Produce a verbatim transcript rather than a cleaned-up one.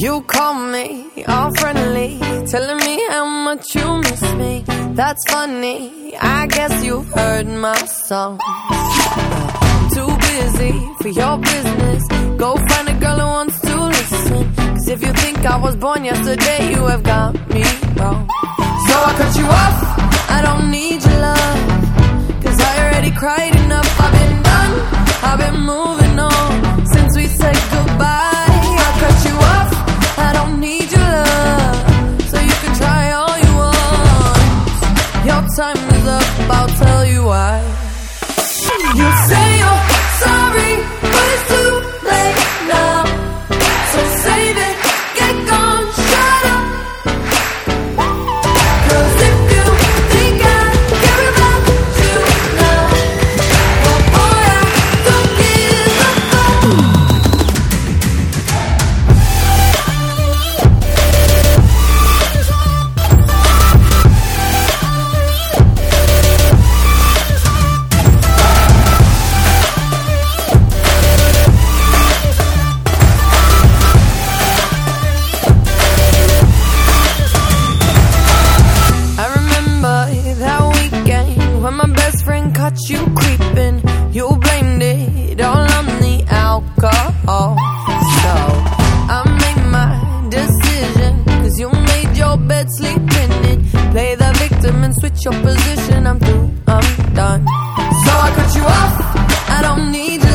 You call me all friendly, telling me how much you miss me. That's funny, I guess you've heard my song. Too busy for your business. Go find a girl who wants to listen. Cause if you think I was born yesterday, you have got me wrong. So I cut you off, I don't need your love. Cause I already cried enough, I've been done, I've been moving on since we said goodbye. I cut you off, I don't need your love. So you can try all you want. Your time is up, I'll tell you why. You say you're sorry, but it's too late now. So save it, get gone, shut up. Cause if you think I care about you now, well boy, I don't give a fuck. Caught you creeping, you blamed it all on the alcohol. So I made my decision, cause you made your bed, sleep in it. Play the victim and switch your position. I'm through, I'm done. So I cut you off, I don't need you.